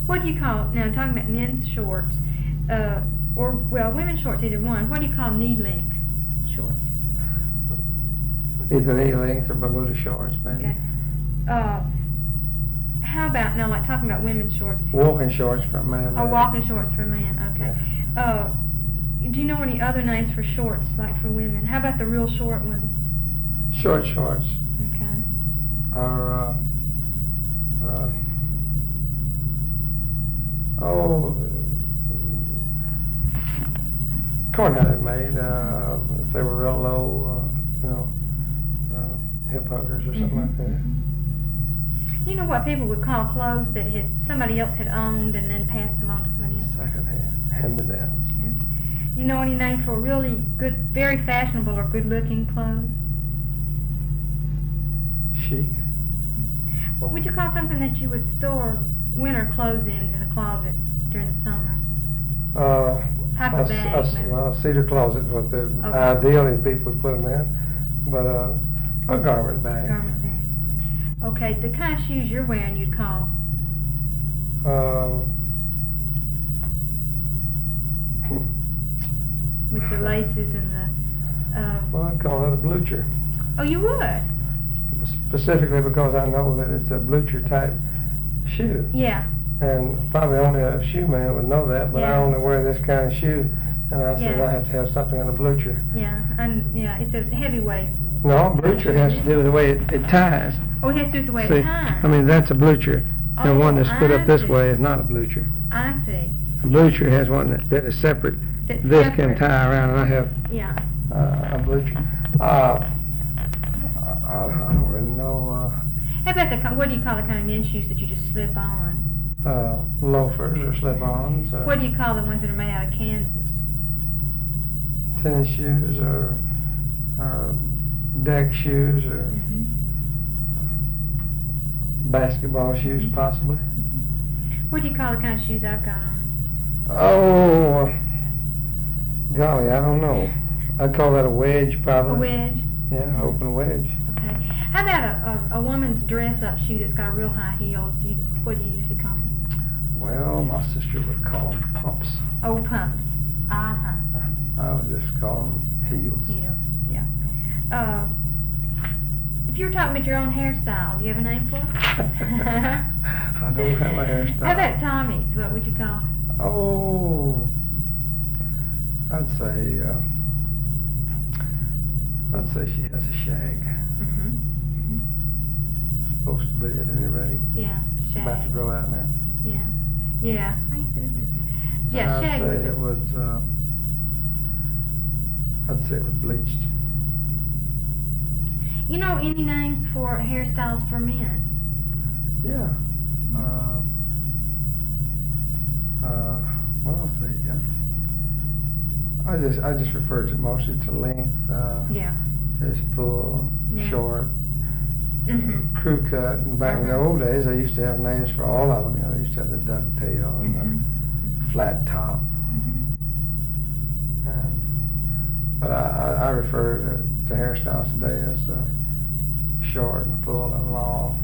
What do you call, now talking about men's shorts, or, well, women's shorts, either one, what do you call knee-length shorts? Either knee-length or Bermuda shorts, maybe. Okay. How about, now, like talking about women's shorts? Walking shorts for a man. Oh, walking shorts for men, okay. Yeah. Do you know any other names for shorts, like for women? How about the real short ones? Short shorts. Okay. Or, corn had made. If they were real low, hip huggers or something like that. You know what people would call clothes that somebody else had owned and then passed them on to somebody else? Secondhand, hand-me-downs. You know any name for really good, very fashionable or good-looking clothes? Chic. What would you call something that you would store winter clothes in the closet during the summer? Type of bag, maybe? Well, a cedar closet is what ideally people would put them in, but a garment bag. Garment bag. Okay, the kind of shoes you're wearing you'd call? With the laces and the... Well, I'd call it a blucher. Oh, you would? Specifically because I know that it's a blucher type shoe. Yeah. And probably only a shoe man would know that, but I only wear this kind of shoe, and I said I have to have something in a blucher. Yeah, and it's a heavyweight. No, blucher has to do with the way it ties. Oh, it has to do with the way it ties. I mean, that's a blucher. The one that's split up this way is not a blucher. I see. A blucher has one that is separate. This can tie around, and I have a blucher. I don't really know. How about what do you call the kind of men's shoes that you just slip on? Loafers or slip-ons. What do you call the ones that are made out of canvas? Tennis shoes or deck shoes or basketball shoes, possibly. What do you call the kind of shoes I've got on? Oh, golly, I don't know. I'd call that a wedge, probably. A wedge? Yeah, open wedge. Okay. How about a woman's dress-up shoe that's got a real high heel? What do you usually call it? Well, my sister would call them pumps. Oh, pumps. Uh-huh. I would just call them heels. Heels, yeah. If you were talking about your own hairstyle, do you have a name for it? I don't have a hairstyle. How about Tommy's? What would you call it? Oh, I'd say she has a shag. Supposed to be at any rate. Yeah, shag. About to grow out now. Yeah. Yeah. Yeah, shag was it. I'd say it was bleached. You know any names for hairstyles for men? Yeah. Well, I'll see. I just refer to mostly to length. It's full, short, crew cut. And back in the old days, they used to have names for all of them. You know, they used to have the ducktail and the flat top. But I refer to hairstyles today as short and full and long.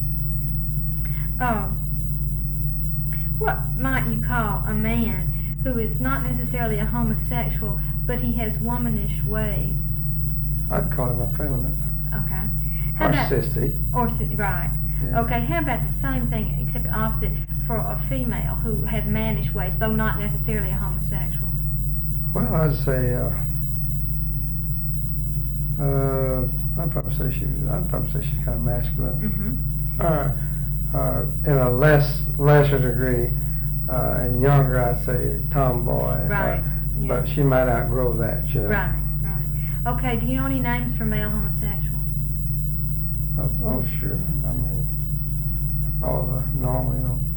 What might you call a man who is not necessarily a homosexual, but he has womanish ways? I'd call him effeminate. Okay. Or sissy. Right. Yeah. Okay, how about the same thing, except opposite, for a female who has mannish ways, though not necessarily a homosexual? Well, I'd say, I'd probably say she's kind of masculine. In a lesser degree, and younger, I'd say tomboy. Right. But she might outgrow that, you know. Right. Okay, do you know any names for male homosexuals? Oh, sure. I mean, all the normal,